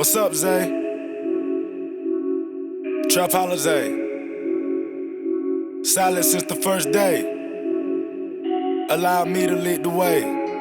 What's up, Zay? Trap holiday. Silent since the first day. Allow me to lead the way.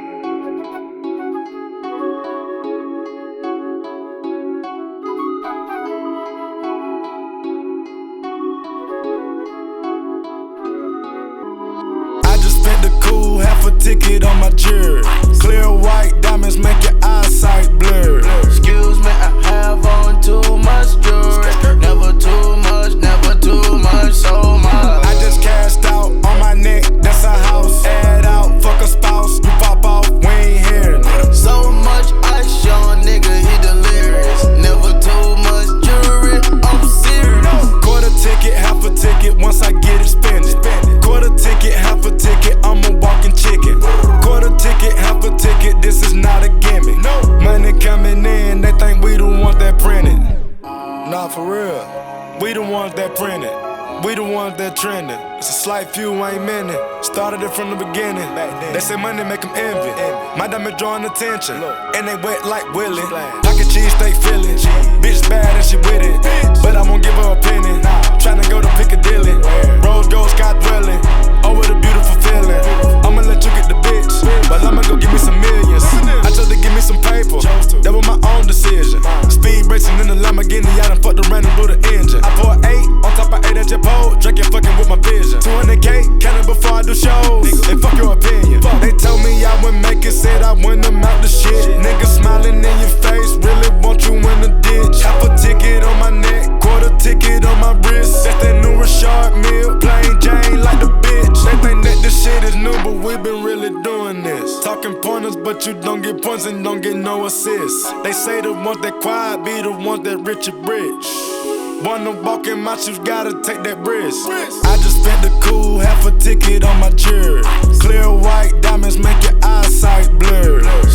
I just spent the cool half a ticket on my jewelry. Clear white diamonds make your eyesight blur. Excuse me, I have on too much jewelry. Never too much, never too much, so much. I just cashed out on my neck, that's a house. Add out, fuck a spouse, you pop off, we ain't here. So much ice on nigga, he delirious. Never too much jewelry, I'm serious. Quarter ticket, half a ticket, once I get it, spend it. Quarter ticket, half a ticket, I'm a walking chicken. Quarter ticket, half a ticket, this is not a gimmick. Money coming in, they think we the ones that printed. Nah, for real, we the ones that printed. We the ones that trending. It's a slight few, ain't many. Started it from the beginning. They say money make them envy. My diamond drawing attention, and they wet like Willie. Pocket cheese, stay feeling. Bitch bad and she with it, but I won't give her a penny. Tryna go to Piccadilly, Rose gold sky dwelling. Oh, what a beautiful feeling. I'ma let you get the bitch, but I'ma go give me some millions. I chose to give me some paper, that was my own decision. Speed racing in the Lamborghini, I done fucked around and blew the engine. I pour 8 on top of 8 at your pole, drinking fucking with my vision. 200K, counting before I do shows, and fuck your opinion. They told me I wouldn't make it, said I wouldn't amount to shit. Niggas smiling in your face, really want you in the ditch. Half a ticket on my neck, quarter ticket on my wrist. That's that new Rashard Mill, plain Jane like the bitch. They think that this shit is new, but we been really doing this. Talking pointers, but you don't get points and don't get no assists. They say the ones that quiet be the ones that rich and rich. Wanna walk in my shoes, gotta take that risk. I just spent the cool half a ticket on my jewelry. Clear white diamonds make your eyesight blur.